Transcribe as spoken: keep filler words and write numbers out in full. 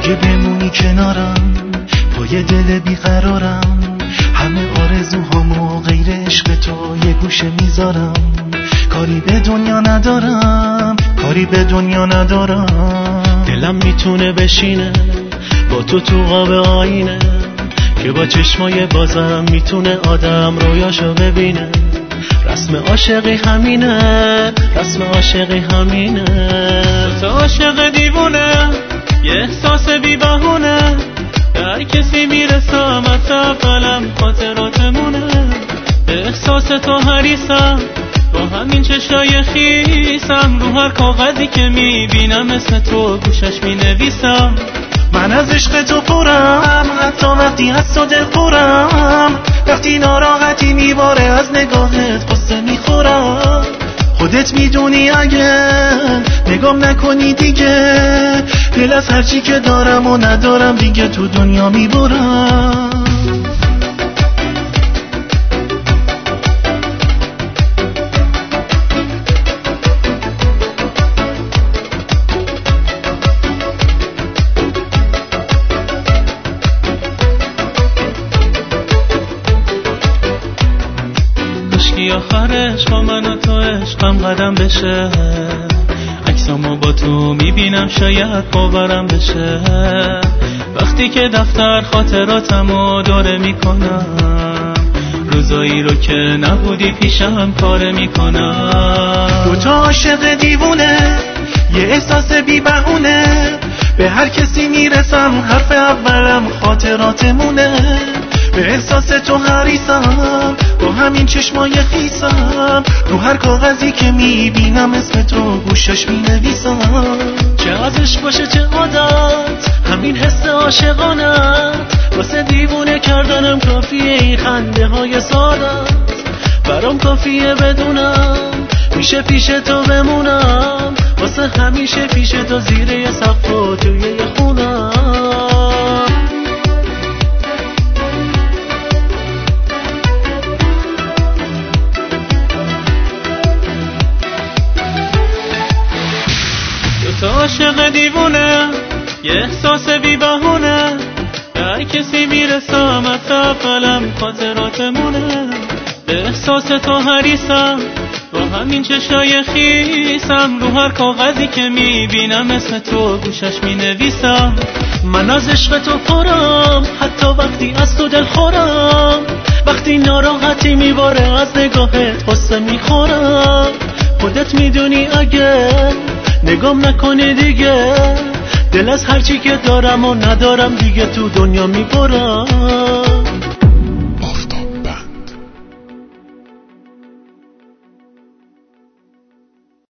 اگه بمونی کنارم پای دل بیقرارم، همه آرزوهامو غیر عشق تو یه گوشه میذارم. کاری به دنیا ندارم، کاری به دنیا ندارم. دلم میتونه بشینه با تو تو قاب آینه، که با چشمای بازم میتونه آدم رویاشو ببینه. رسم عاشقی همینه، رسم عاشقی همینه. تو عاشق دیوونه، یه احساس بی بهونه، به هر کسی میرسم از اولم خاطراتمونه. به احساس تو حریصم، با همین چشای خیسم، رو هر کاغذی که میبینم مثل تو گوشش مینویسم. من از عشق تو پرم، حتی وقتی از تو دل پرم، وقتی ناراحتی میباره از نگاهت قصه میخورم. خودت میدونی اگه نگام نکنی دیگه، دل از هرچی که دارم و ندارم دیگه تو دنیا میبرم. کاشکی آخرش با من و تو عشقم قدم بشه، عکسامو با تو میبینم شاید باورم بشه. وقتی که دفتر خاطراتمو دوره میکنم، روزایی رو که نبودی پیشم کاره میکنم. دوتا عاشق دیوونه، یه احساس بی بهونه، به هر کسی میرسم حرف اولم خاطراتمونه. به احساس تو حریصم، با همین چشمای خیسم، رو هر کاغذی که میبینم اسم تو گوشش مینویسم. چه از عشق باشه چه عادت، همین حس عاشقانت، واسه دیوونه کردنم کافیه این خنده های سادت. برام کافیه بدونم میشه پیش تو بمونم، واسه همیشه پیش تو زیر یه سقف و توی یه خونم. تو عاشق دیوونه، یه احساس بی بهونه، به هر کسی میرسم از اولم خاطراتمونه. به احساس تو حریصم، با همین چشای خیسم، رو هر کاغذی که میبینم اسم تو گوشش مینویسم. من از عشق تو پرم، حتی وقتی از تو دل خورم، وقتی ناراحتی میباره از نگاهت قصه میخورم. خودت میدونی اگه نگام نکنی دیگه، دل از هرچی که دارم و ندارم دیگه تو دنیا میبرم.